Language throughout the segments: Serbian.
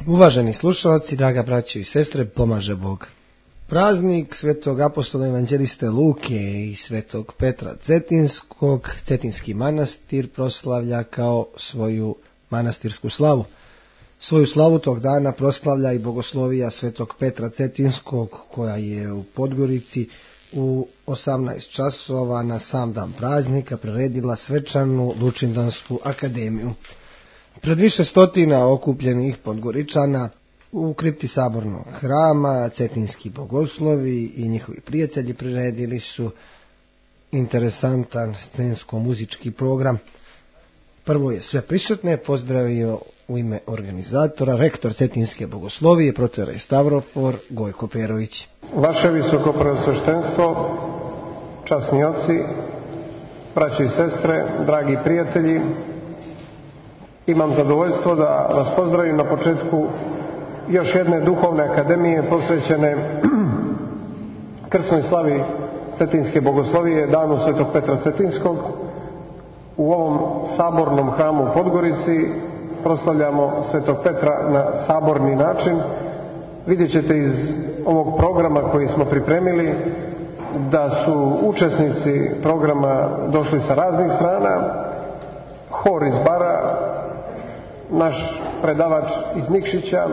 Uvaženi slušalci, draga braćo i sestre, pomaže Bog. Praznik svetog apostola evanđeliste Luke i svetog Petra Cetinskog, Cetinski manastir proslavlja kao svoju manastirsku slavu. Svoju slavu tog dana proslavlja i bogoslovija svetog Petra Cetinskog, koja je u Podgorici u 18 časova na sam dan praznika priredila svečanu Lučindansku akademiju. Pred više stotina okupljenih Podgoričana u kripti sabornog hrama cetinski bogoslovi i njihovi prijatelji priredili su interesantan scensko-muzički program. Prvo je sve prisutne pozdravio u ime organizatora rektor Cetinske bogoslovije protere Stavrofor Gojko Perović. Vaše visoko preosveštenstvo, časni oci, braći i sestre, dragi prijatelji, imam zadovoljstvo da vas pozdravim na početku još jedne duhovne akademije posvećene krsnoj slavi Cetinske bogoslovije, danu svetog Petra Cetinskog. U ovom sabornom hramu u Podgorici proslavljamo svetog Petra na saborni način. Vidjet ćete iz ovog programa koji smo pripremili da su učesnici programa došli sa raznih strana. Hor iz Bara, naš predavač iz Nikšića,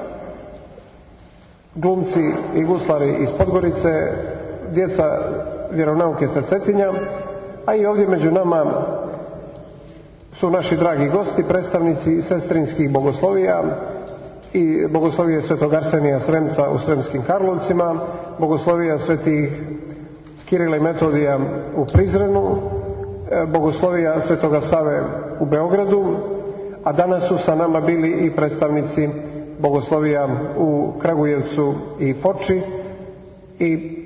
glumci i guslari iz Podgorice, djeca vjeronauke sa Cetinja, a i ovdje među nama su naši dragi gosti, predstavnici sestrinskih bogoslovija i bogoslovije svetog Arsenija Sremca u Sremskim Karlovcima, bogoslovija svetih Kirila i Metodija u Prizrenu, bogoslovija svetoga Save u Beogradu, a danas su sa nama bili i predstavnici bogoslovija u Kragujevcu i Foči i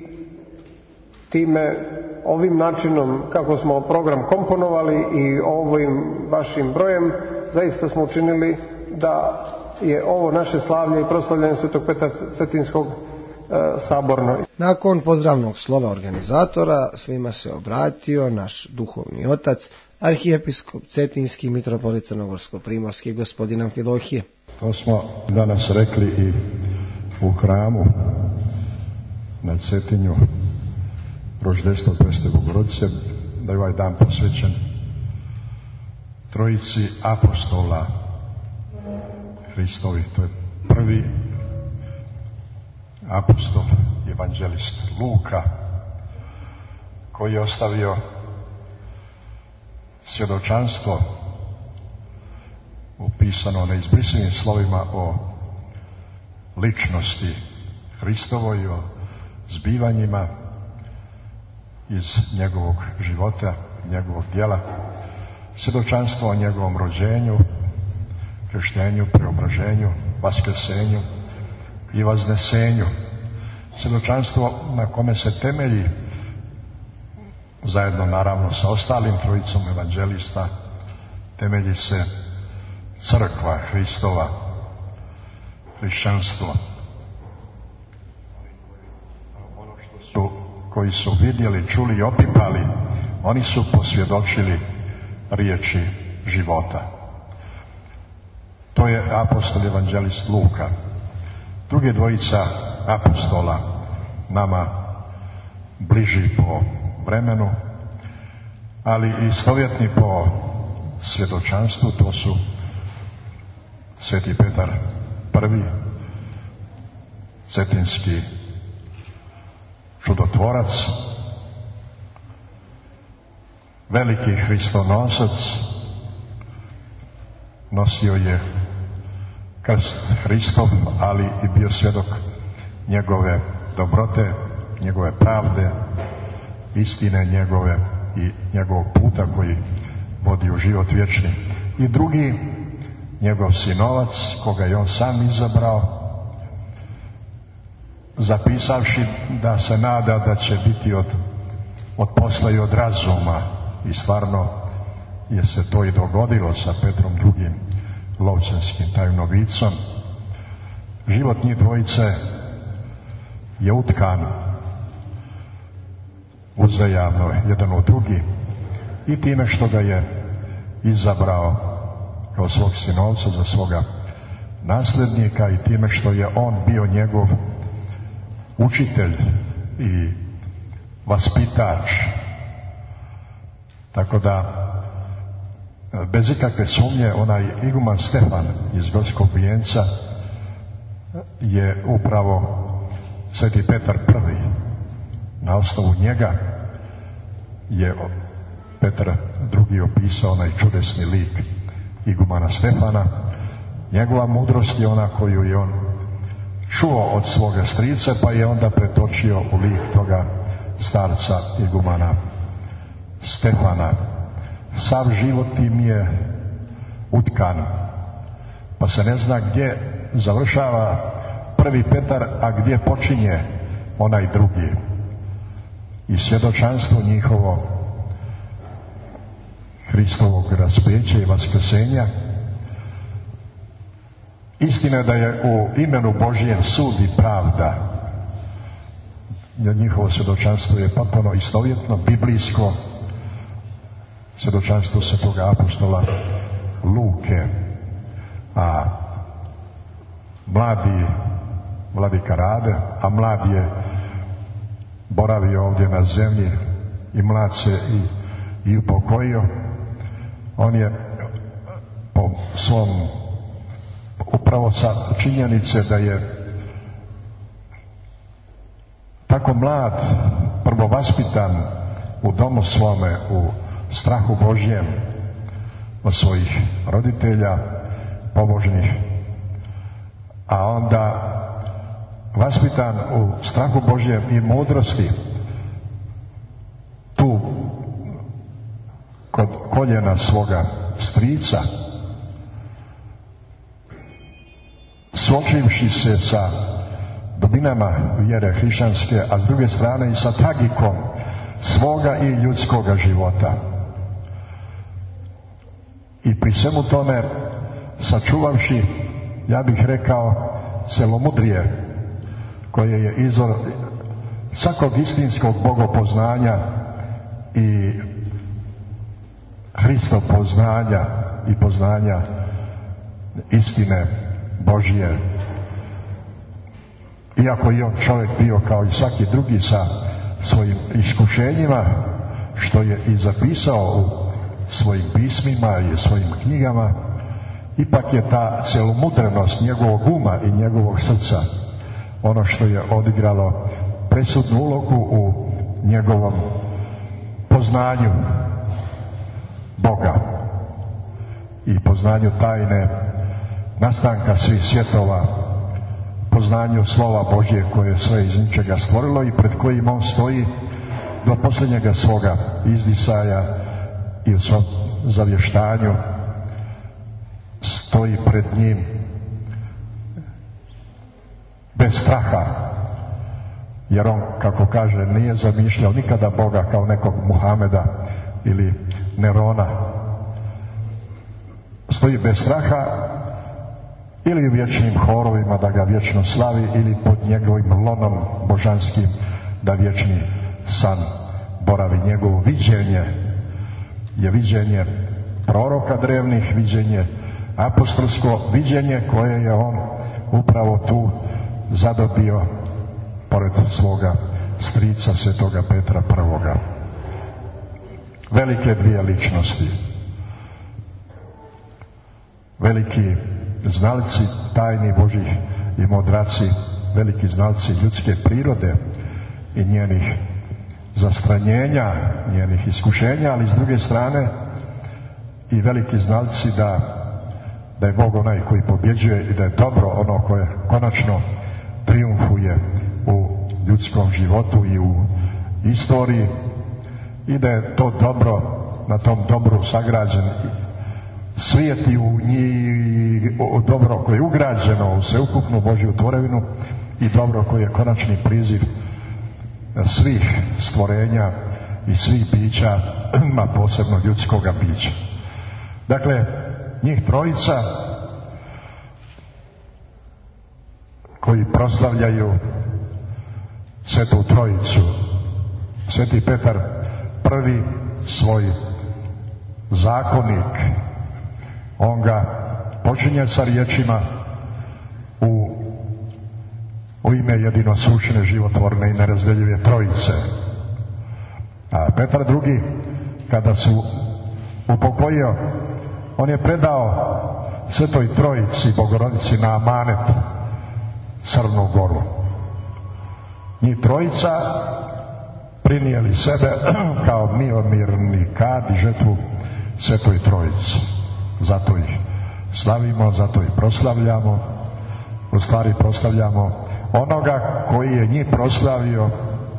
ovim načinom kako smo program komponovali i ovim vašim brojem zaista smo učinili da je ovo naše slavlje i proslavljanje svetog Petra Cetinskog saborno. Nakon pozdravnog slova organizatora svima se obratio naš duhovni otac, arhijepiskop Cetinski mitropolit Crnogorsko-primorski gospodin Amfilohije. To smo danas rekli i u hramu na Cetinju Roždestvo Preste Bogorodice, da je ovaj dan posvećen trojici apostola Hristovi. To je prvi apostol, evanđelist Luka, koji je ostavio svjedočanstvo upisano neizbrisivim slovima o ličnosti Hristovoj, o zbivanjima iz njegovog života, njegovog djela, svjedočanstvo o njegovom rođenju, krštenju, preobraženju, vaskrsenju i vaznesenju. Svjedočanstvo na kome se temelji, zajedno naravno sa ostalim trojicom evanđelista, temelji se crkva Hristova, hrišćanstvo. Ono što su, koji su vidjeli, čuli i opipali, oni su posvjedočili riječi života. To je apostol evanđelist Luka. Druge dvojica apostola nama bliži po vremenu, ali i stovjetni po svjedočanstvu, to su sveti Petar prvi, cetinski čudotvorac, veliki hristonosac, nosio je krst Hristov, ali i bio svjedok njegove dobrote, njegove pravde, istine njegove i njegovog puta koji vodi u život vječni. I drugi, njegov sinovac, koga je on sam izabrao, zapisavši da se nada da će biti od posla i od razuma, i stvarno je se to i dogodilo sa Petrom II. Lovćanskim tajnovicom. Život njih dvojice je utkan uzajamno jedan u drugi i time što ga je izabrao kao svog sinovca za svoga nasljednika i time što je on bio njegov učitelj i vaspitač. Tako da, bez ikakve sumnje, onaj iguman Stefan iz Gorskog Vijenca je upravo Sveti Petar prvi. Na osnovu njega je Petar drugi opisao onaj čudesni lik igumana Stefana. Njegova mudrost je ona koju je on čuo od svoga strica, pa je onda pretočio u lik toga starca igumana Stefana. Sav život im je utkan, pa se ne zna gdje završava prvi Petar, a gdje počinje onaj drugi. I svjedočanstvo njihovo Hristovog raspeća i vaskrsenja. Istina je da je u imenu Božijem sud i pravda. Njihovo svjedočanstvo je potpuno istovjetno, biblijsko. Svjedočanstvo svetoga apostola Luke, a mladi vladika Rade, a mlad je boravio ovdje na zemlji i mlad se i upokojio. On je po svom, upravo sa činjenice da je tako mlad, prvo vaspitan u domu svome, u strahu Božjem od svojih roditelja pobožnih, a onda vaspitan u strahu Božjem i mudrosti tu kod koljena svoga strica, suočivši se sa dubinama vjere hrišćanske, a s druge strane i sa tragikom svoga i ljudskoga života. I pri svemu tome sačuvavši, ja bih rekao, celomudrije koje je izvor svakog istinskog bogopoznanja i Hristov poznanja i poznanja istine Božje. Iako je on čovjek bio kao i svaki drugi sa svojim iskušenjima, što je i zapisao u svojim pismima i svojim knjigama, ipak je ta celomudrenost njegovog uma i njegovog srca ono što je odigralo presudnu ulogu u njegovom poznanju Boga i poznanju tajne nastanka svih svjetova, poznanju slova Božje koje je sve iz ničega stvorilo i pred kojim on stoji do posljednjega svoga izdisaja i u svom zavještanju stoji pred njim bez straha, jer on, kako kaže, nije zamišljao nikada Boga kao nekog Muhameda ili Nerona. Stoji bez straha ili u vječnim horovima da ga vječno slavi, ili pod njegovim lonom božanskim da vječni san boravi. Njegovo viđenje je viđenje proroka drevnih, viđenje apostolsko, viđenje koje je on upravo tu zadobio pored svoga strica svetoga Petra prvoga. Velike dvije ličnosti, veliki znalci tajni Božih i mudraci, veliki znalci ljudske prirode i njenih zastranjenja, njenih iskušenja, ali s druge strane i veliki znalci da je Bog onaj koji pobjeđuje i da je dobro ono koje konačno trijumfuje u ljudskom životu i u istoriji, i da je to dobro, na tom dobru sagrađen svijet i u njih dobro koje je ugrađeno u sveukupnu Božju tvorevinu i dobro koje je konačni priziv svih stvorenja i svih bića, ma posebno ljudskoga bića. Dakle, njih trojica koji proslavljaju Svetu Trojicu. Sveti Petar prvi svoj zakonik, on ga počinje sa riječima u ime jedinosušne, životvorne i nerazdeljive Trojice. A Petar II, kada su upokojio, on je predao Svetoj Trojici Bogorodici na amanet Crnu Goru. Njih trojica prinijeli sebe kao miomirni kad i žrtvu Svetoj Trojici. Zato ih slavimo, zato ih proslavljamo. U stvari proslavljamo onoga koji je njih proslavio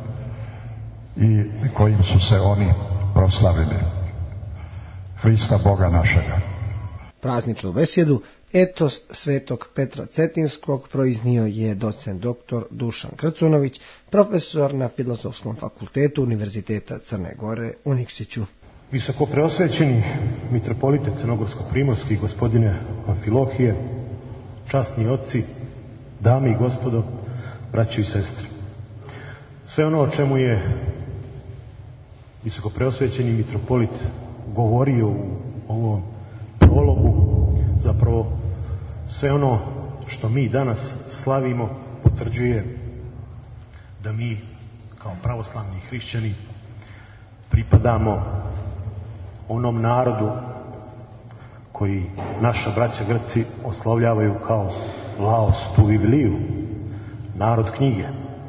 i kojim su se oni proslavili. Hrista Boga našega. Prazničnu besjedu Etos svetog Petra Cetinskog proiznio je docent dr. Dušan Krcunović, profesor na Filozofskom fakultetu Univerziteta Crne Gore u Nikšiću. Visoko preosvećeni mitropolite Crnogorsko-primorski, gospodine Amfilohije, časni oci, dame i gospodo, braćo i sestre. Sve ono o čemu je visoko preosvećeni mitropolit govorio u ovom prologu, zapravo sve ono što mi danas slavimo potvrđuje da mi kao pravoslavni hrišćani pripadamo onom narodu koji naša braća Grci oslavljavaju kao Laos tu Bibliju, narod knjige.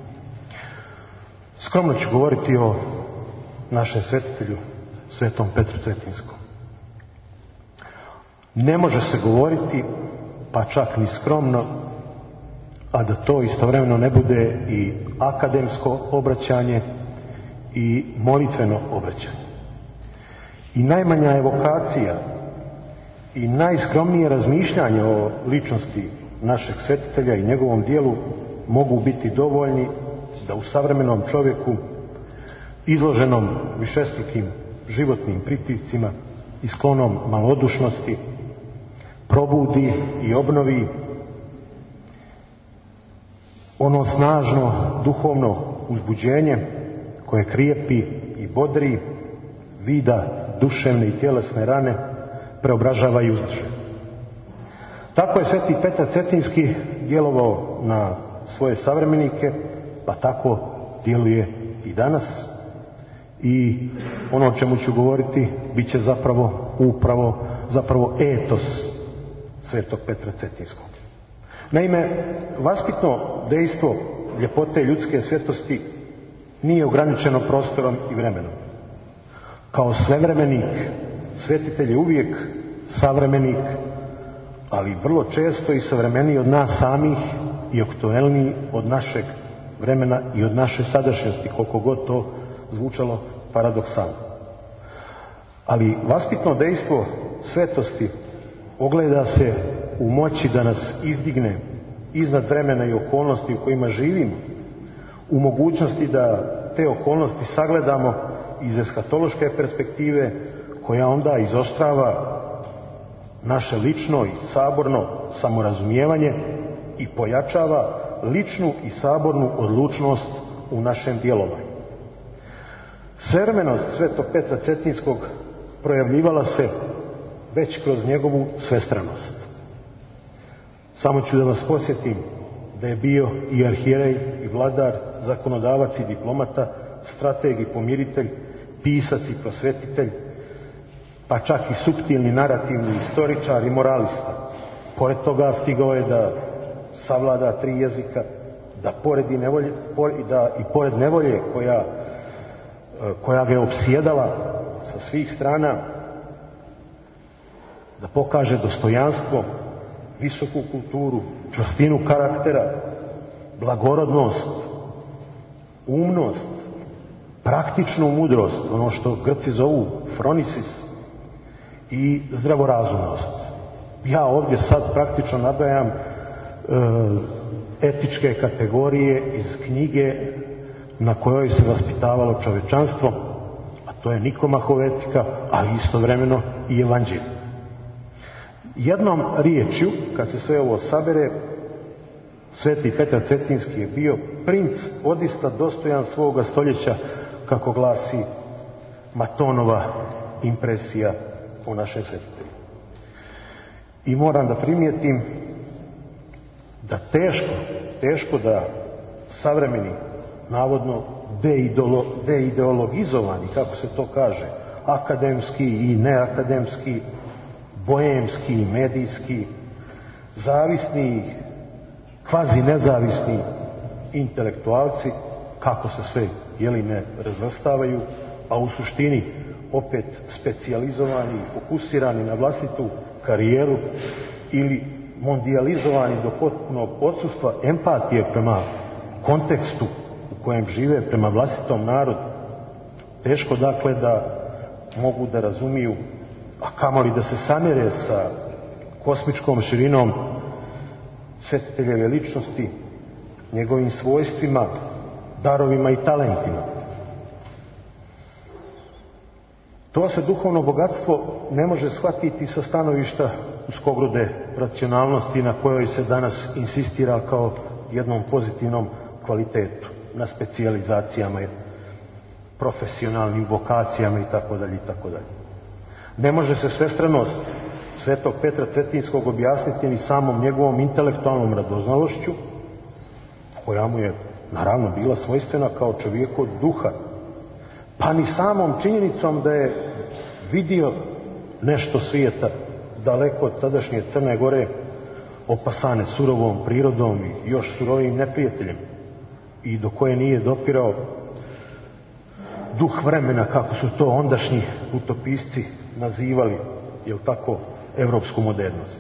Skromno ću govoriti o našem svetitelju, svetom Petru Cetinskom. Ne može se govoriti, pa čak ni skromno, a da to istovremeno ne bude i akademsko obraćanje i molitveno obraćanje. I najmanja evokacija i najskromnije razmišljanje o ličnosti našeg svetitelja i njegovom dijelu mogu biti dovoljni da u savremenom čovjeku, izloženom višestrukim životnim pritiscima i sklonom malodušnosti, probudi i obnovi ono snažno duhovno uzbuđenje koje krijepi i bodri, vida duševne i tjelesne rane, preobražava i uzdiže. Tako je sveti Petar Cetinski djelovao na svoje savremenike, pa tako djeluje i danas. I ono o čemu ću govoriti bit će zapravo etos svetog Petra Cetinskog. Naime, vaspitno dejstvo ljepote ljudske svetosti nije ograničeno prostorom i vremenom. Kao svevremenik, svetitelj je uvijek savremenik, ali vrlo često i savremeniji od nas samih i aktuelniji od našeg vremena i od naše sadašnjosti, koliko god to zvučalo paradoksalno. Ali vaspitno dejstvo svetosti ogleda se u moći da nas izdigne iznad vremena i okolnosti u kojima živimo, u mogućnosti da te okolnosti sagledamo iz eskatološke perspektive, koja onda izostrava naše lično i saborno samorazumijevanje i pojačava ličnu i sabornu odlučnost u našem djelovanju. Svevremenost svetog Petra Cetinskog projavljivala se već kroz njegovu svestranost. Samo ću da vas podsjetim da je bio i arhijerej, i vladar, zakonodavac i diplomata, strateg i pomiritelj, pisac i prosvetitelj, pa čak i suptilni narativni istoričar i moralista. Pored toga stigao je da savlada 3 jezika, da pored nevolje koja ga je opsjedala sa svih strana, da pokaže dostojanstvo, visoku kulturu, čvrstinu karaktera, blagorodnost, umnost, praktičnu mudrost, ono što Grci zovu fronisis, i zdravorazumnost. Ja ovdje sad praktično nabrajam etičke kategorije iz knjige na kojoj se vaspitavalo čovečanstvo, a to je Nikomahova etika, ali istovremeno i evanđelje. Jednom riječju, kad se sve ovo sabere, sveti Petar Cetinski je bio princ odista dostojan svoga stoljeća, kako glasi Matonova impresija o našem svetitelju. I moram da primijetim da teško da savremeni, navodno deideologizovani, kako se to kaže, akademski i neakademski, bojemski i medijski, zavisni, kvazi nezavisni intelektualci, kako se sve ne razvrstavaju, a u suštini opet specijalizovani i fokusirani na vlastitu karijeru ili mondijalizovani do potpunog odsustva empatije prema kontekstu u kojem žive, prema vlastitom narodu. Teško dakle da mogu da razumiju, a kamoli da se samere sa kosmičkom širinom svetiteljeve ličnosti, njegovim svojstvima, darovima i talentima. To se duhovno bogatstvo ne može shvatiti sa stanovišta uskogrudne racionalnosti na kojoj se danas insistira kao jednom pozitivnom kvalitetu, na specijalizacijama, profesionalnim vokacijama itd. Ne može se svestranost svetog Petra Cetinskog objasniti ni samom njegovom intelektualnom radoznalošću, koja mu je naravno bila svojstvena kao čovjeku od duha, pa ni samom činjenicom da je vidio nešto svijeta daleko od tadašnje Crne Gore, opasane surovom prirodom i još surovim neprijateljem, i do koje nije dopirao duh vremena, kako su to ondašnji utopisci nazivali, jel tako, evropsku modernost.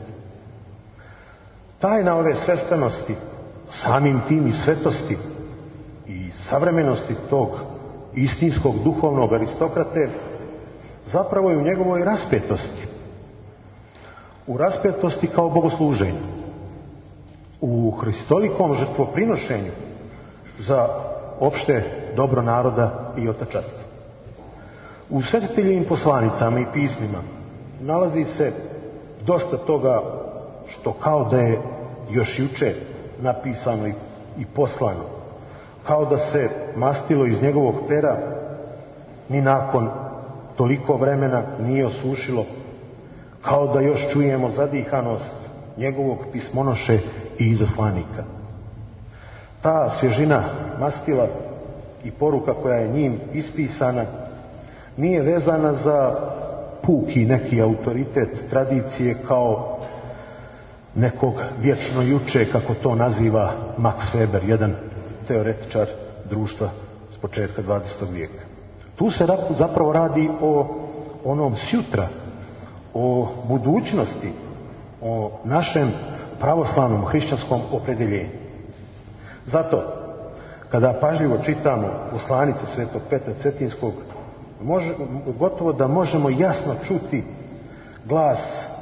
Tajna ove svestranosti, samim tim i svetosti i savremenosti tog istinskog duhovnog aristokrate, zapravo je u njegovoj raspetosti. U raspetosti kao bogosluženju, u hristolikom žrtvoprinošenju za opšte dobro naroda i otačanstva. U svetiteljevim poslanicama i pismima nalazi se dosta toga što kao da je još juče napisano i poslano, kao da se mastilo iz njegovog pera ni nakon toliko vremena nije osušilo, kao da još čujemo zadihanost njegovog pismonoše i izaslanika. Ta svježina mastila i poruka koja je njim ispisana nije vezana za puki neki autoritet tradicije kao nekog vječno juče, kako to naziva Max Weber, jedan teoretičar društva s početka 20. vijeka. Tu se zapravo radi o onom sjutra, o budućnosti, o našem pravoslavnom hrišćanskom opredjeljenju. Zato, kada pažljivo čitamo poslanice svetog Petra Cetinskog, gotovo da možemo jasno čuti glas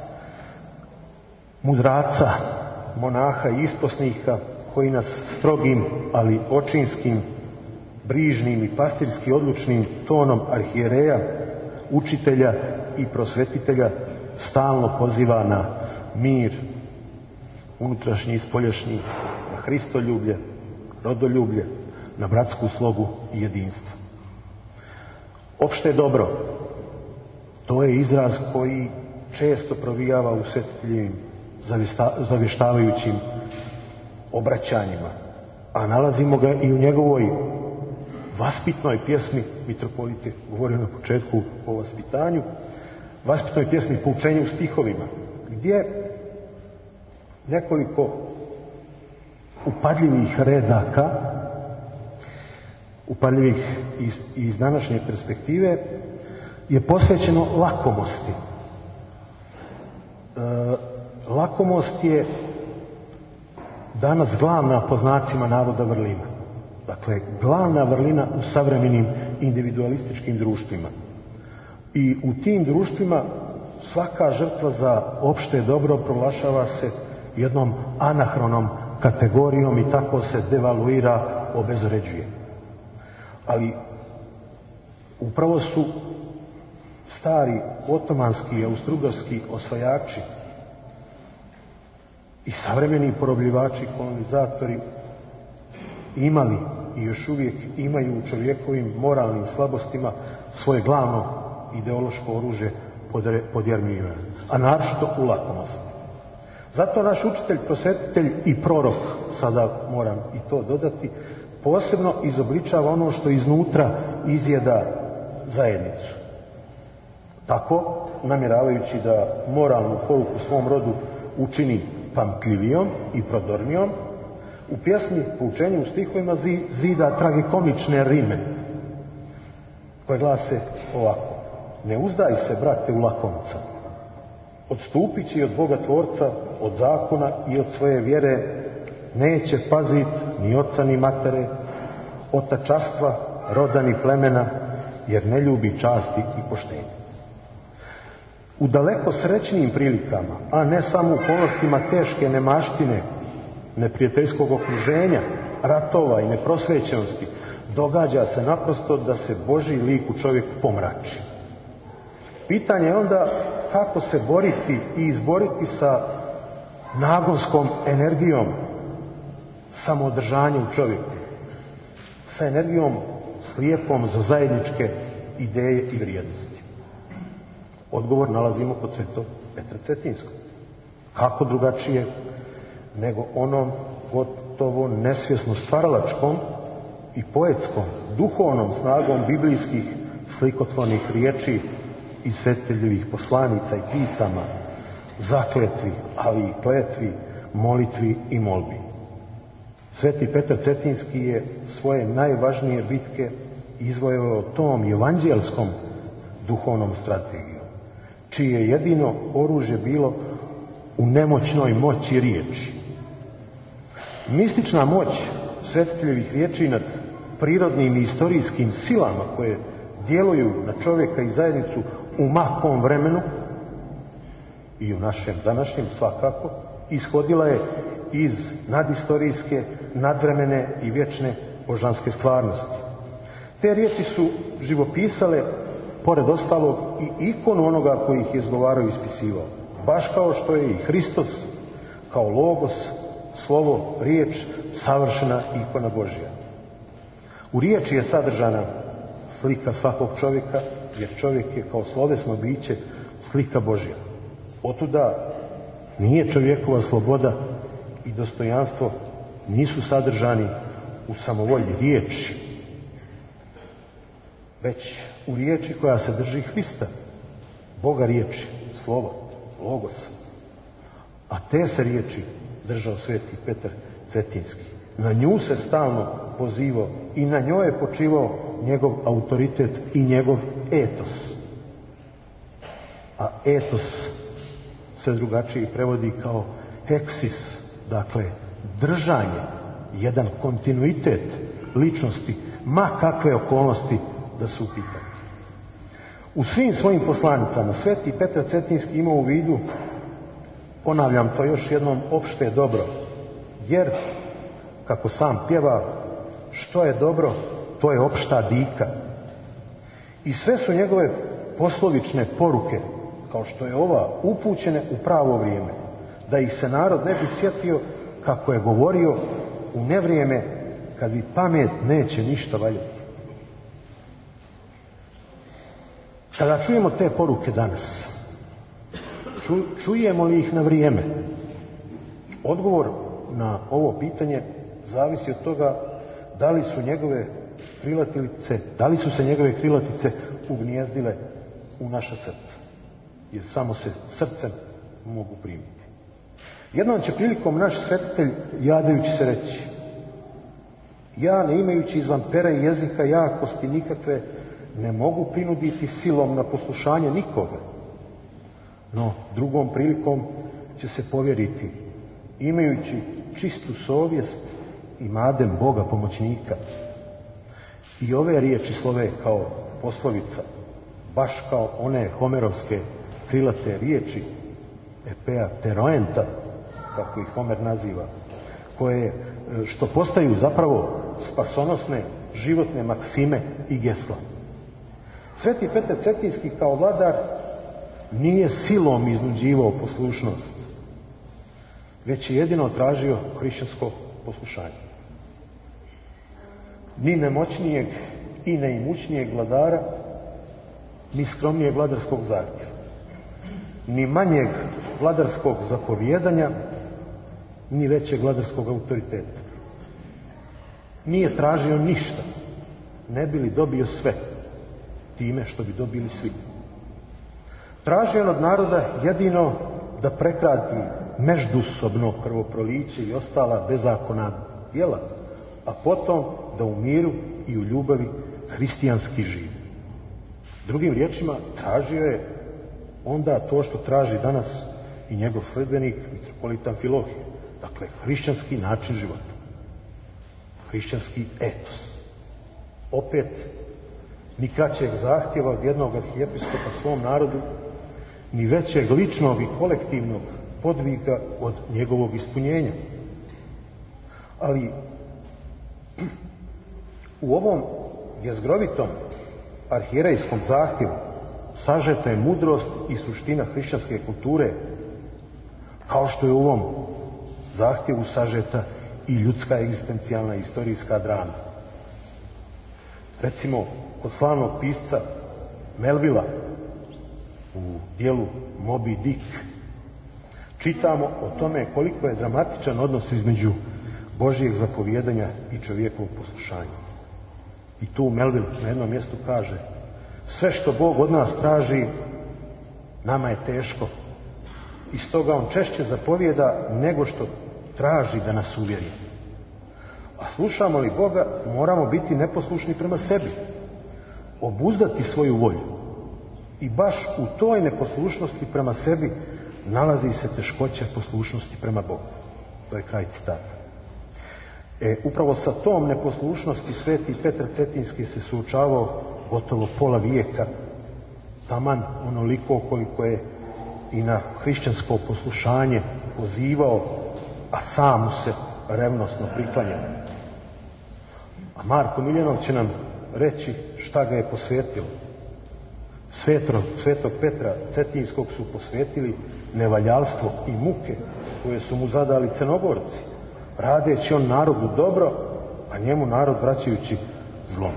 mudraca, monaha i isposnika koji nas strogim, ali očinskim, brižnim i pastirski odlučnim tonom arhijereja, učitelja i prosvetitelja stalno poziva na mir, unutrašnji i spoljašnji, na hristoljublje, rodoljublje, na bratsku slogu i jedinstvo. Opšte dobro, to je izraz koji često provijava u svetiteljevim zavještavajućim obraćanjima, a nalazimo ga i u njegovoj vaspitnoj pjesmi, mitropolit je govorio na početku o vaspitanju, vaspitnoj pjesmi poučenju u stihovima, gdje nekoliko upadljivih redaka, upadljivih iz današnje perspektive, je posvećeno lakomosti. Lakomost je danas glavna, po znacima navoda, vrlina. Dakle, glavna vrlina u savremenim individualističkim društvima. I u tim društvima svaka žrtva za opšte dobro proglašava se jednom anahronom kategorijom i tako se devaluira, obezvređuje. Ali upravo su stari otomanski i austrougarski osvajači i savremeni porobljivači, kolonizatori imali i još uvijek imaju u čovjekovim moralnim slabostima svoje glavno ideološko oružje pod jarmima, a naročito u lakomosti. Zato naš učitelj, prosvetitelj i prorok, sada moram i to dodati, posebno izobličava ono što iznutra izjeda zajednicu. Tako, namjeravajući da moralnu poruku svom rodu učini pamtljivijom i prodornijom, u pjesmi, poučenju u stihovima zida tragikomične rime koje glase ovako: ne uzdaj se, brate, u lakomca, odstupići od Boga Tvorca, od zakona i od svoje vjere, neće pazit ni oca ni matere, otačastva, roda ni plemena, jer ne ljubi časti i poštenje. U daleko srećnijim prilikama, a ne samo u okolnostima teške nemaštine, neprijateljskog okruženja, ratova i neprosvećenosti, događa se naprosto da se Božji lik u čovjeku pomrači. Pitanje je onda kako se boriti i izboriti sa nagonskom energijom samoodržanja u čovjeku, sa energijom slijepom za zajedničke ideje i vrijednosti. Odgovor nalazimo kod svetog Petra Cetinskog. Kako drugačije nego onom gotovo nesvjesno stvaralačkom i poetskom, duhovnom snagom biblijskih slikotvornih riječi i svetiteljevih poslanica i pisama, zakletvi, ali i kletvi, molitvi i molbi. Sveti Petar Cetinski je svoje najvažnije bitke izvojevao tom evanđelskom duhovnom strategijom, čije je jedino oružje bilo u nemoćnoj moći riječi. Mistična moć svetiteljevih riječi nad prirodnim i istorijskim silama koje djeluju na čovjeka i zajednicu u mahkom vremenu i u našem današnjem svakako, ishodila je iz nadistorijske, nadvremene i vječne božanske stvarnosti. Te riječi su živopisale, pored ostalog, i ikonu onoga koji ih je izgovarao i ispisivao. Baš kao što je i Hristos, kao logos, slovo, riječ, savršena ikona Božja. U riječi je sadržana slika svakog čovjeka, jer čovjek je kao slovesno biće slika Božja. Otuda nije čovjekova sloboda i dostojanstvo nisu sadržani u samovolji riječi, već u riječi koja se drži Hrista, Boga riječi, slova, logos. A te se riječi držao sveti Petar Cetinski. Na nju se stalno pozivao i na njoj je počivao njegov autoritet i njegov etos. A etos se drugačije prevodi kao eksis, dakle držanje, jedan kontinuitet ličnosti, ma kakve okolnosti da su u pitanju. U svim svojim poslanicama sveti Petar Cetinski imao u vidu, ponavljam to još jednom, opšte dobro, jer, kako sam pjeva, što je dobro, to je opšta dika. I sve su njegove poslovične poruke, kao što je ova, upućene u pravo vrijeme, da ih se narod ne bi sjetio kako je govorio u nevrijeme kad bi pamet neće ništa valjati. Kada čujemo te poruke danas, čujemo li ih na vrijeme? Odgovor na ovo pitanje zavisi od toga da li su se njegove krilatice ugnijezdile u naša srca. Jer samo se srcem mogu primiti. Jednom će prilikom naš svetitelj, jadajući se, reći: ja, ne imajući izvan pera i jezika jakosti nikakve, ne mogu prinuditi silom na poslušanje nikoga. No, drugom prilikom će se povjeriti, imajući čistu savjest i madem Boga pomoćnika. I ove riječi slove kao poslovica, baš kao one homerovske krilate riječi epea teroenta, kako ih Homer naziva, koje što postaju zapravo spasonosne životne maksime i gesla. Sveti Petar Cetinski kao vladar nije silom iznuđivao poslušnost, već je jedino tražio hrišćansko poslušanje. Ni nemoćnijeg i neimućnijeg vladara, ni skromnijeg vladarskog zahtjeva, ni manjeg vladarskog zapovijedanja, ni većeg vladarskog autoriteta. Nije tražio ništa, ne bi li dobio sve time što bi dobili svi. Tražio od naroda jedino da prekrati međusobno krvoproliće i ostala bezakona djela, a potom da u miru i u ljubavi hristijanski živi. Drugim riječima, tražio je onda to što traži danas i njegov sledbenik, mitropolit Amfilohije. Dakle, hrišćanski način života. Hrišćanski etos. Opet, ni kraćeg zahtjeva od jednog arhijepiskopa svom narodu, ni većeg ličnog i kolektivnog podviga od njegovog ispunjenja. Ali u ovom jezgrovitom arhijerejskom zahtjevu sažeta je mudrost i suština hrišćanske kulture, kao što je u ovom zahtjevu sažeta i ljudska egzistencijalna istorijska drama. Recimo, kod slavnog pisca Melvilla u dijelu Moby Dick čitamo o tome koliko je dramatičan odnos između Božijeg zapovijedanja i čovjekovog poslušanja. I tu Melville na jednom mjestu kaže: sve što Bog od nas traži, nama je teško. I stoga on češće zapovijeda nego što traži da nas uvjeri. A slušamo li Boga, moramo biti neposlušni prema sebi, obuzdati svoju volju. I baš u toj neposlušnosti prema sebi nalazi se teškoća poslušnosti prema Bogu. To je kraj citata. Upravo sa tom neposlušnosti sveti Petar Cetinski se suočavao gotovo pola vijeka, taman onoliko koliko je i na hrišćansko poslušanje pozivao, a sam mu se revnosno priklanjao. A Marko Miljanov će nam reći šta ga je posvetilo. Svetog Petra Cetinskog su posvetili nevaljalstvo i muke koje su mu zadali Crnogorci, radeći on narodu dobro, a njemu narod vraćajući zlom.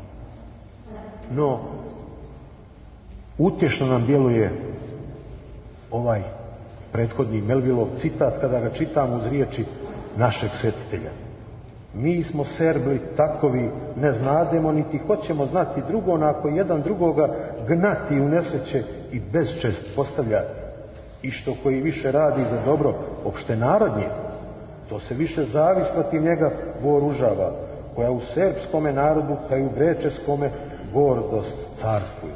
No, utješno nam djeluje ovaj prethodni Melvillov citat kada ga čitamo uz riječi našeg svetitelja. Mi smo Serbli takovi, ne znademo niti hoćemo znati drugo, ako jedan drugoga gnati u nesreće i bezčest postavljati. I što koji više radi za dobro opšte narodnje, to se više zavis protiv njega oružava, koja u srpskome narodu, kao i u grečeskome, gordost carstvuju.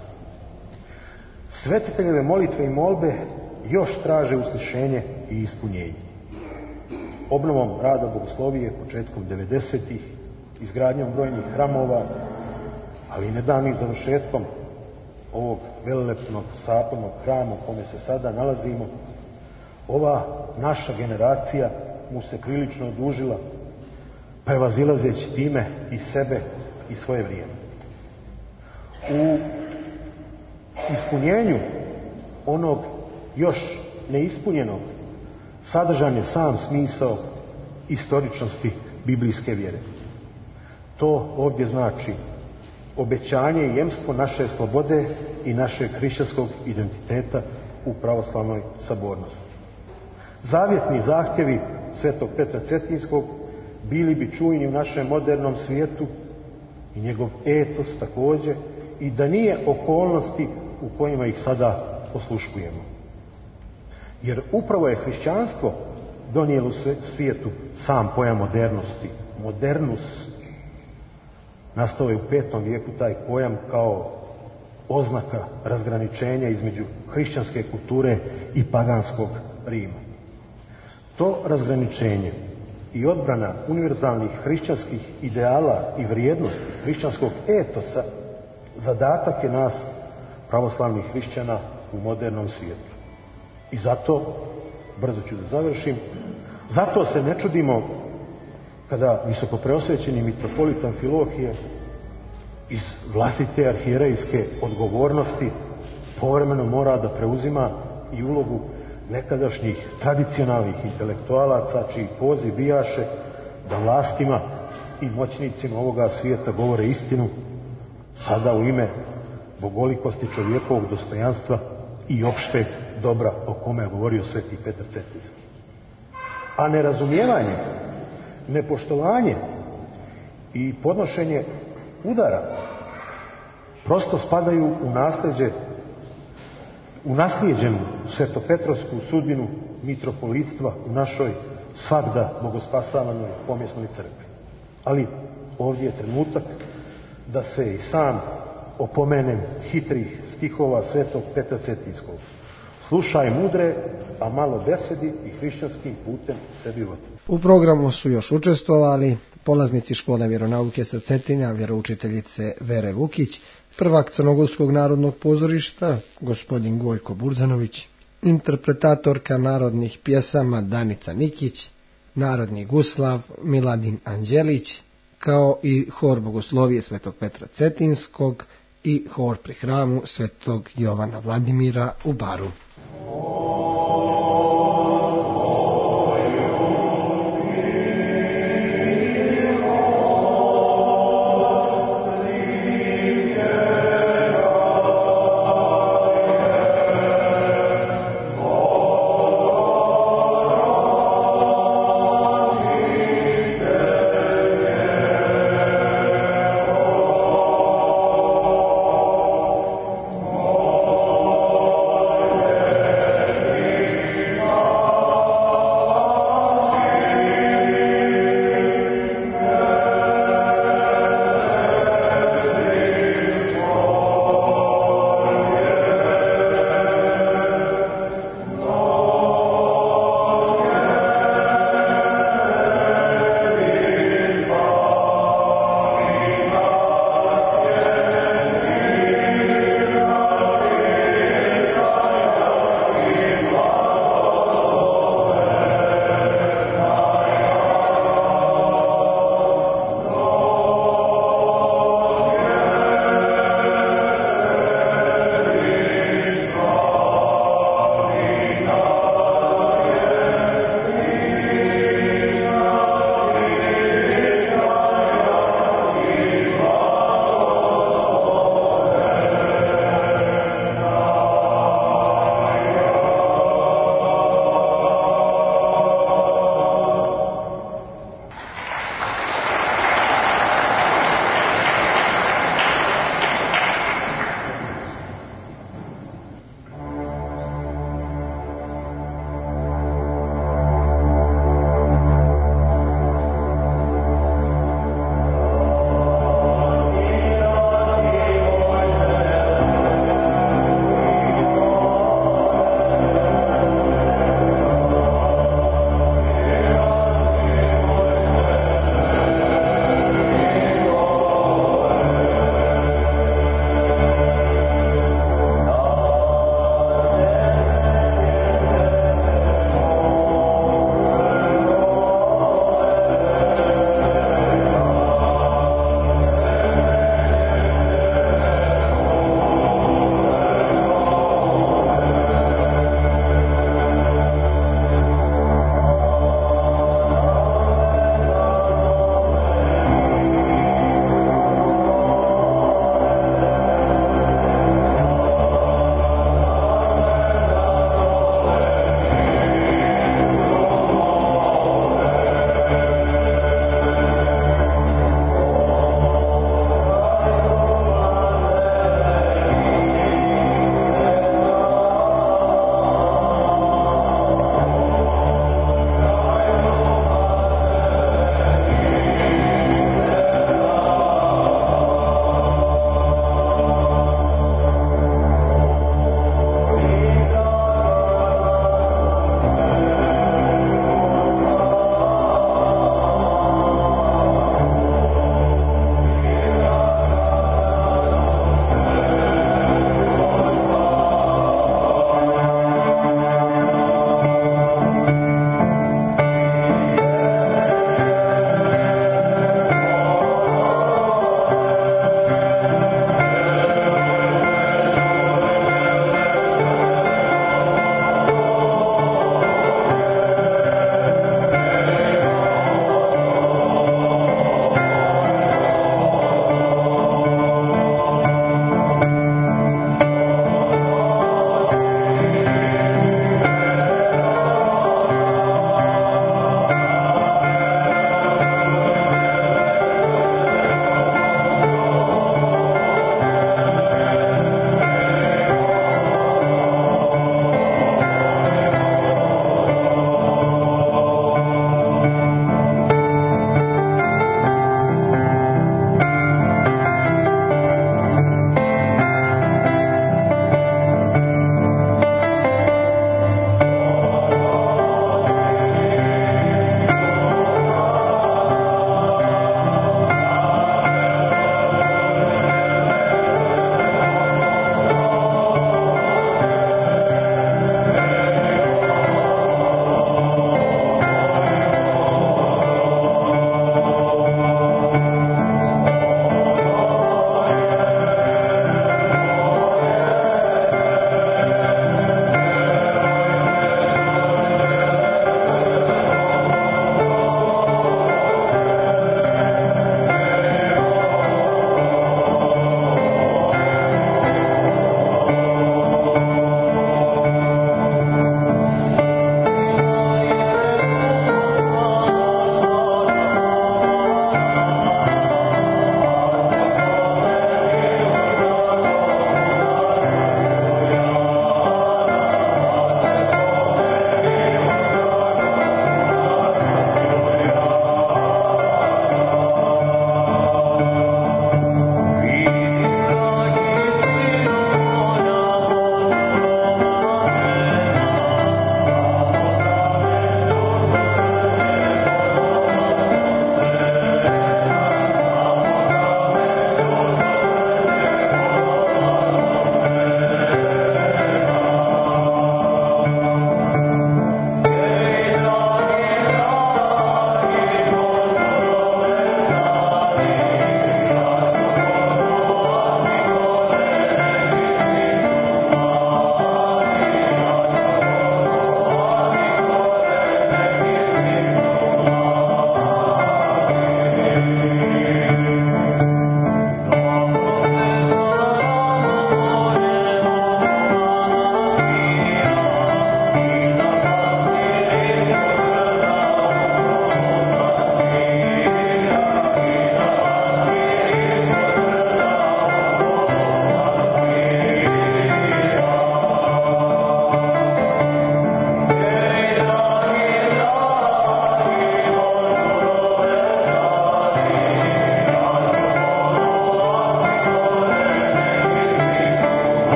Svetiteljeve molitve i molbe još traže uslišenje i ispunjenje. Obnovom rada bogoslovije početkom 90-ih, izgradnjom brojnih hramova, ali i nedavnim završetkom ovog velelepnog sapornog hrama u kome se sada nalazimo, ova naša generacija mu se prilično odužila, prevazilazeći time i sebe i svoje vrijeme. U ispunjenju onog još neispunjenog sadržan je sam smisao istoričnosti biblijske vjere. To ovdje znači obećanje i jemstvo naše slobode i našeg hrišćanskog identiteta u pravoslavnoj sabornosti. Zavjetni zahtjevi svetog Petra Cetinskog bili bi čujni u našem modernom svijetu i njegov etos također, i da nije okolnosti u kojima ih sada osluškujemo. Jer upravo je hrišćanstvo donijelo u svijetu sam pojam modernosti. Modernus. Nastao je u 5. vijeku taj pojam kao oznaka razgraničenja između hrišćanske kulture i paganskog Rima. To razgraničenje i odbrana univerzalnih hrišćanskih ideala i vrijednosti hrišćanskog etosa zadatak je nas, pravoslavnih hrišćana, u modernom svijetu. I zato, brzo ću da završim, zato se ne čudimo kada visokopreosvećeni mitropolit Amfilohije iz vlastite arhijerejske odgovornosti povremeno mora da preuzima i ulogu nekadašnjih tradicionalnih intelektualaca čiji poziv bijaše da vlastima i moćnicima ovoga svijeta govore istinu, sada u ime bogolikosti čovjekovog dostojanstva i opšte dobra o kome je govorio sveti Petar Cetinski. A nerazumijevanje, nepoštovanje i podnošenje udara prosto spadaju u naslijeđenu svetopetrovsku sudbinu mitropolitstva u našoj svagda bogospasavanoj pomjesnoj crkvi. Ali ovdje je trenutak da se i sam opomenem hitrih stihova svetog Petra Cetinskog. Slušaj mudre, a malo besedi i hrišćanskim putem sebi vodi. U programu su još učestvovali polaznici škole vjeronauke sa Cetina, vjeroučiteljice Vere Vukić, prvak Crnogorskog narodnog pozorišta, gospodin Gojko Burzanović, interpretatorka narodnih pjesama Danica Nikić, narodni guslav Miladin Anđelić, kao i hor bogoslovije svetog Petra Cetinskog i hor pri hramu svetog Jovana Vladimira u Baru.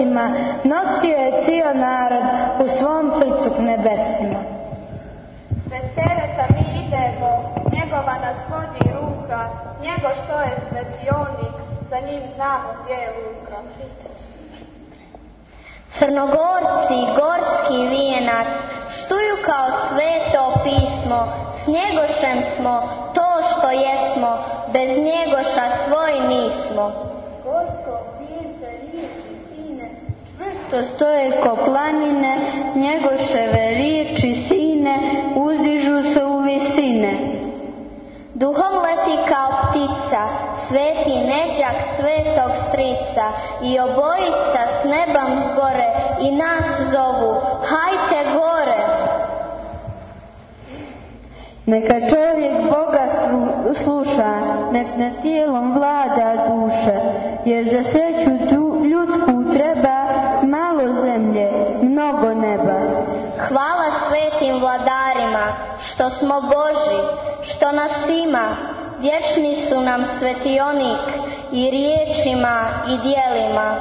stoljećima nosio je cijel narod u svom srcu k nebesima. Bez tereta mi idemo, njegova nas vodi ruka, njego što je svetionik, za njim znamo gdje je luka. Crnogorci, gorski vijenac, štuju kao sveto pismo, s njegošem smo to što jesmo, bez njegoša svoj nismo. Gorsko vijence riječi sine, čvrsto stoje ko planine, njegoševe riječi sine, uzdižu se u visine. Duhom leti kao ptica, sveti neđak svetog strica, i obojica s nebom zbore i nas zovu, hajte gore. Neka čovjek Boga sluša, nek nad tijelom vlada duša, jer za sreću ljudsku treba malo zemlje, mnogo neba. Hvala svetim vladarima, što smo Boži, što nas ima, vječni su nam svetionik i riječima i djelima.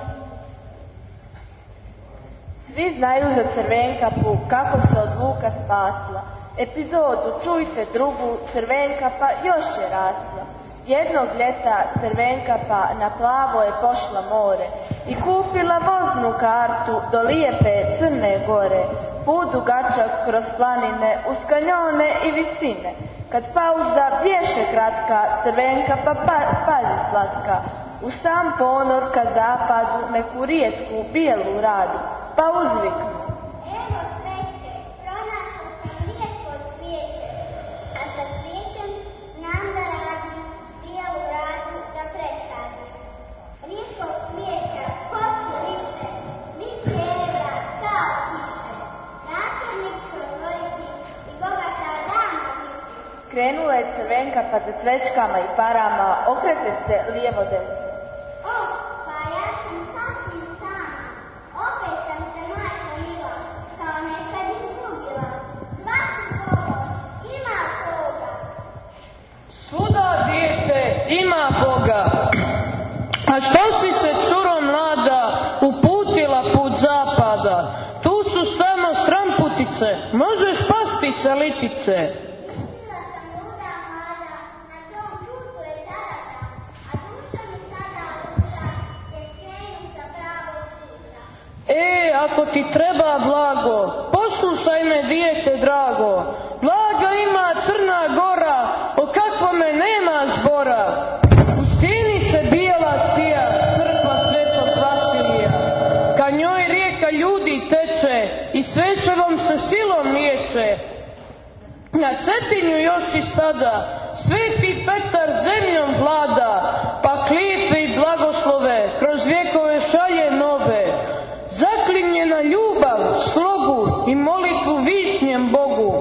Svi znaju za Crvenkapu kako se od vuka spasla. Epizodu čujte drugu, Crvenkapa još je rasla. Jednog ljeta Crvenkapa na plavo je pošla more i kupila voznu kartu do lijepe Crne Gore. Put dugačak kroz planine, uz kanjone i visine. Kad pauza bješe kratka, Crvenkapa pazi slatka. U sam ponor ka zapadu neku rijetku bijelu radu, pa uzviknu. Evo sreće, pronašla sam rijetko cvijeće, a sa cvijećem znam da radim bijelu radu da predstavim. Rijetko cvijeća hoću više, evra kao kiše. Nasljednik ću otvoriti i bogata dama biti. Krenula je Crvenkapa za cvećkama i parama, okrete se lijevo desno. O, pa ja sam sasvim sama, opet sam se majka mila, kao nekad izgubila. Svaki Boga ima Boga. Svuda dijete ima Boga. A što si se, curo mlada, uputila put zapada? Tu su samo stramputice, možeš pasti sa litice. Bila sam luda mlada, na tom putu je zarada, a duša mi sada luša, jer skrenem sa pravog puta. Ako ti treba blago, poslušaj me, dijete drago. Blaga ima Crna Gora, o kakvome nema zbora. U stijeni se bijela sija, crkva Svetog Vasilija. Ka njoj rijeka ljudi teče i svećevom se silom liječe. Na Cetinju još i sada sveti Petar zemljom vlada, pa klitve i blagoslove kroz vjekove šalje nove. Zaklinjena ljubav, slogu i molitvu višnjem Bogu.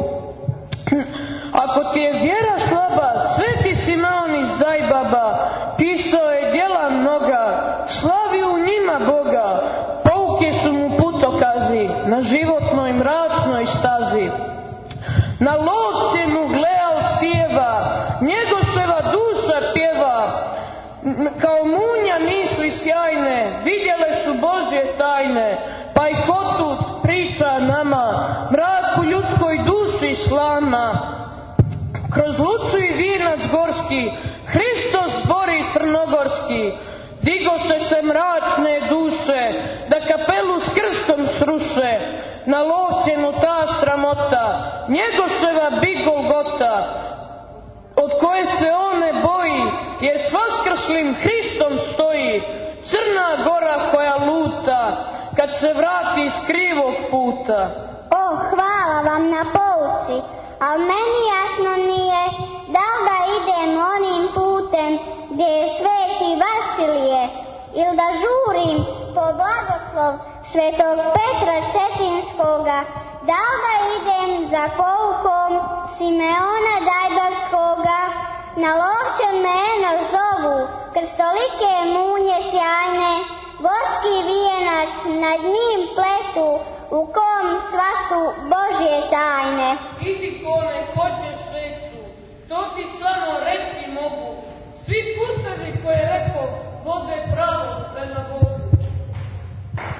Ako ti je vjera slaba, sveti Simeon iz Dajbaba pisao je djela mnoga, slavi u njima Boga, pouke su mu putokazi na životnoj mračnoj stazi. Na lovcjenu gleal sjeva, njegoševa duša pjeva, kao munja misli sjajne, vidjele su Božje tajne, pa i Kotut priča nama, mrak u ljudskoj duši slama. Kroz luču i vinac gorski, Hristos zbori crnogorski, digoše se mračne duše, da kapelu s krstom sruše, na lovcjenu ta sramota, njegoševa bi Golgota, od koje se on ne boji, jer s vaskrslim Hristom stoji, Crna Gora koja luta, kad se vrati s krivog puta. O, hvala vam na pouci, al meni jasno nije da li da idem onim putem gdje je sveti Vasilije, ili da žurim po blagoslov svetog Petra Cetinskoga, da li da idem za poukom Simeona Dajbavskoga, na lovčan me eno zovu, krstolike munje sjajne, gorski vijenac nad njim pletu, u kom cvastu Božje tajne. Idi kome hoćeš svetu, to ti samo reći mogu, svi putevi koje rekao vode pravo prema Bogu.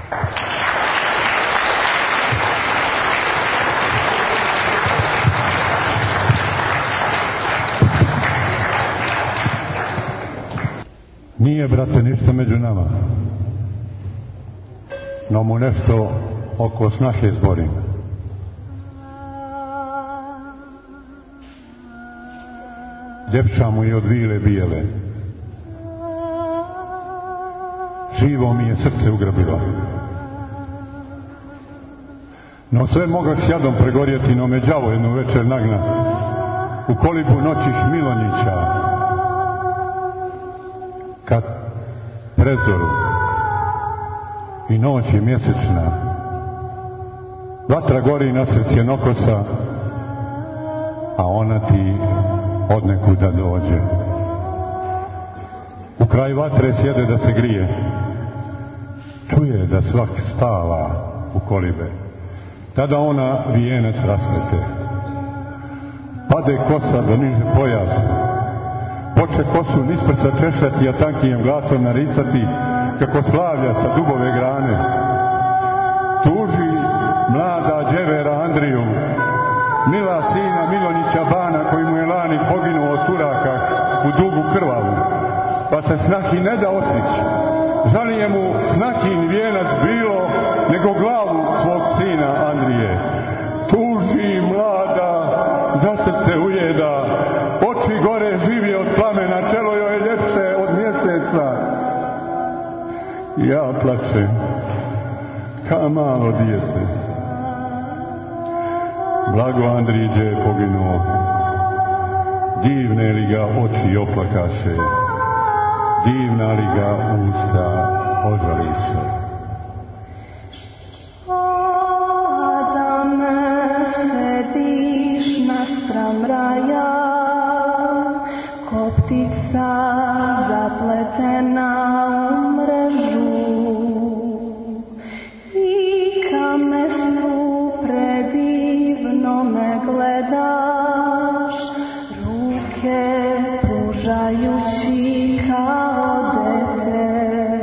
Nije, brate, ništa među nama. No mu nešto oko snahe zborim. Ljepša mu je od vile bijele. Živo mi je srce ugrabilo. No sve moga s jadom pregorjeti, no me đavo jednu večer nagna u kolibu noćih Milonjića, kad predzoru i noć je mjesečna, vatra gori na srce nokosa, a ona ti odnekuda dođe. U kraj vatre sjede da se grije, čuje da svak spava u kolibe. Tada ona vijenac rasplete, pade kosa do niže pojasa, poče kosu nisprca češljati, a tankijem glasom naricati kako slavlja sa dubove grane. Tuži mlada đevera Andriju, mila sina Milonjića Bana, koji mu je lani poginuo od Turaka u dugu krvavu, pa se snahi ne da otići. Žalije mu snahin vijenac bilo nego glavu svog sina Andrije. Tuži mlada, za srce ujeda, oči gore živje od plamena, čelo joj je ljepše od mjeseca. Ja plačem ka malo dijete. Blago Andriđe je poginuo, divne li ga oči oplakaše, divna li ga usta ožališe. Sada me sediš nastran raja, ko ptica zapletena u mrežu, i ka mestu predivno me gledaš, ruke pružajući kao dete.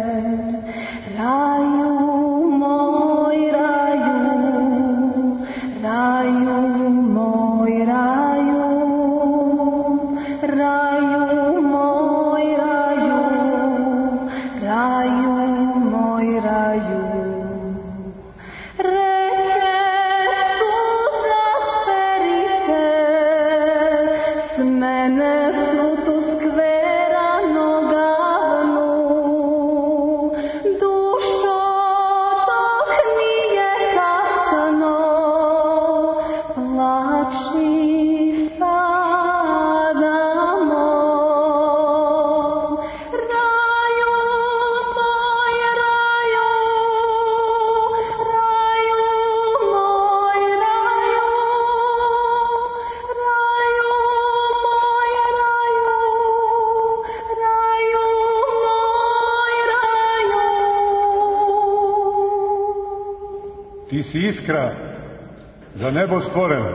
Raju moj, raju, raju moj, raju, raju moj, raju, raju moj, raju. Reke suza perite, s mene su tu skverano gavnu, dušo dok nije kasno, plači sada moj. Raju moj, raju, raju moj, raju, raju moj, raju, raju moj, raju. Ti si iskra za nebo stvorena.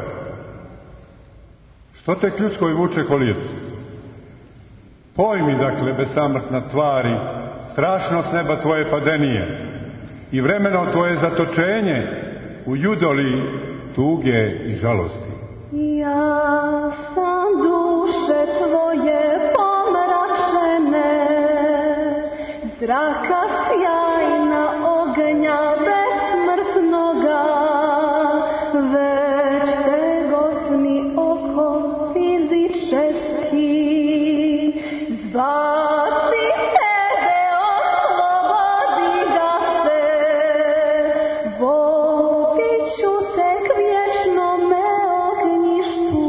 Što te ključkoj vuče kolijec? Pojmi, dakle, besamrtna tvari, strašnost neba tvoje padenije i vremeno tvoje zatočenje u judoli tuge i žalosti. Ja sam duše tvoje pomračene, zraka sjajna ognja besmrtnoga, već te god mi oko fizički zbaci tebe, oslobodi ga se, vodit ću te k vječnome ognjištu,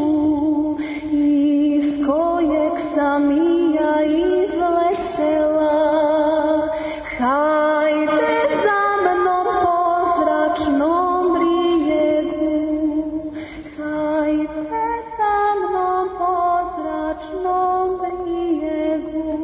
iz kojeg sam i ja izlečela. Hajde za mnom po zračnom brijegu, hajde za mnom po zračnom brijegu.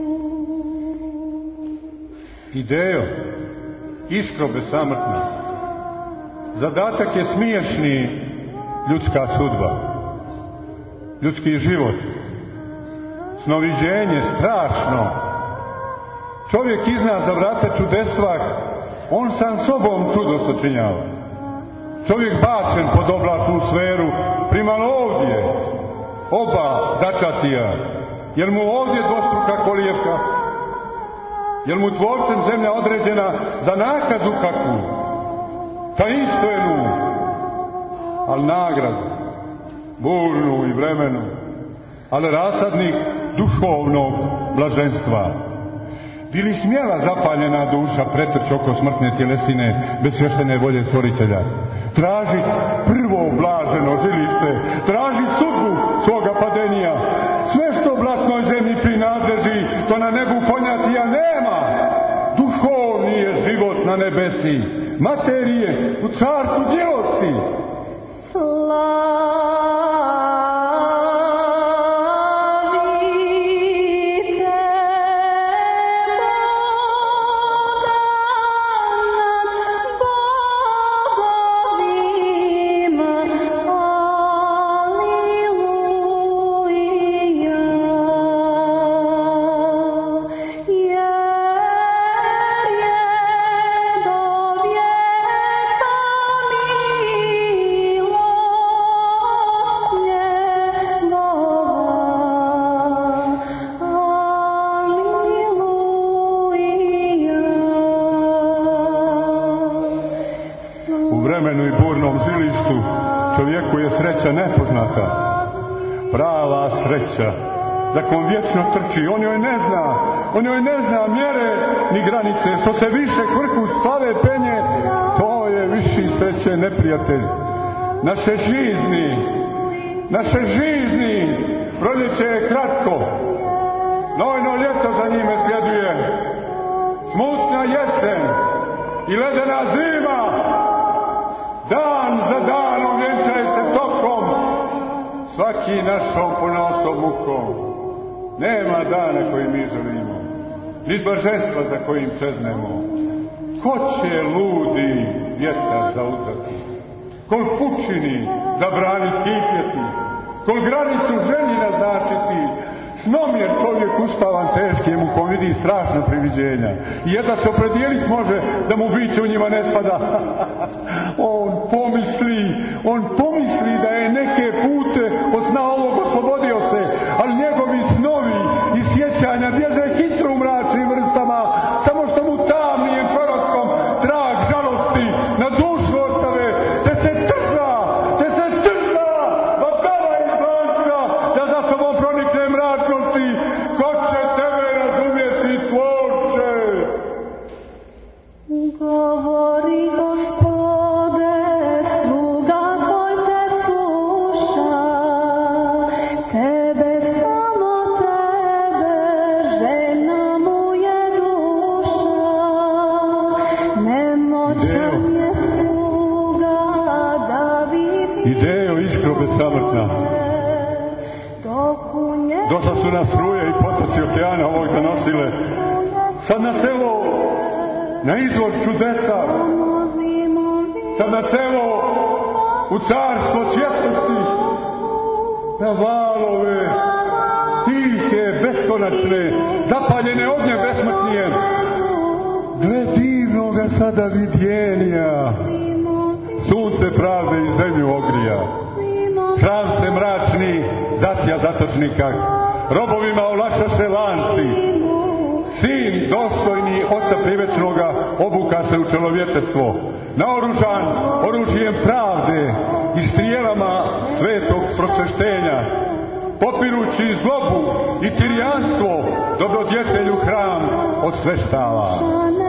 Idejo, iskro besamrtna, zadatak je smiješni ljudska sudba, ljudski život, snoviđenje strašno. Čovjek izna za vrata čudestva, on sam sobom čudo sačinjava. Čovjek bačen pod oblačnu sferu, primalo ovdje, oba začatija, jer mu ovdje dvostruka kolijevka, Jel mu tvorcem zemlja određena za nakazu kakvu? Tainstvenu, ali nagradu, burnu i vremenu, ali rasadnik duhovnog blaženstva. Bili smjela zapaljena duša pretrč oko smrtne tjelesine bez sveštene volje stvoritelja? Traži prvo blaženo žilište, traži sudbu svoga padenija. Sve što blatnoj zemlji prinadleži, to na nebu ponjatija nema. Duhovni je život na nebesi, materije u carstvu djelosti. Čovjeku je sreća nepoznata, prava sreća, za kom vječno trči. On joj ne zna mjere ni granice. Što se više kvrhu slave penje, to je viši sreće neprijatelj. Naše žizni, proljeće je kratko, nojno ljeto za njime sljeduje, smutna jesen i ledena zima, dan za danom vjenčaje se tokom, svaki našom ponosom mukom. Nema dana koji mi želimo, ni blaženstva za kojim čeznemo. Ko će ludi vjetar zauzeti, kol pučini zabraniti kipjeti, kol granicu želji naznačiti? Snom je čovjek uspavan teškim mukom, vidi strašna priviđenja. I jedva se opredijelit može da mu biće u njima ne spada. On pomisli da je neke pute od sna ovog oslobodio se, ali njegovi snovi i sjećanja bježe hitro u mračnim vrstama, samo što mu tamnijem proroskom trag žalosti na dušu ostave, te se trza, vatava iz lanca, da za sobom pronikne mračnosti. Ko će tebe razumjeti, tvorče? Govori Gospode, sluga tvoj te sluša, tebe samo tebe, željna mu je duša, nemoćan je sluga da vidi. Idejo iskro besamrtna, došla su nas struje i potoci okeana ovog zanosile. Sad na selo, na izvor čudesa, sad na selo, u carstvo svjetlosti, na valove, tihe, beskonačne, zapaljene ognje besmrtnije. Gle divnoga sada vidjenja, sunce pravde i zemlju ogrija. Hram se mračni zasja zatočnika, robovima olakšaše lanci. Sin dostojni oca privečnoga obuka se u čelovječestvo, naoružan oružjem pravde i strijelama svetog prosveštenja, popirući zlobu i tirijanstvo, dobrodjetelju hram osveštava.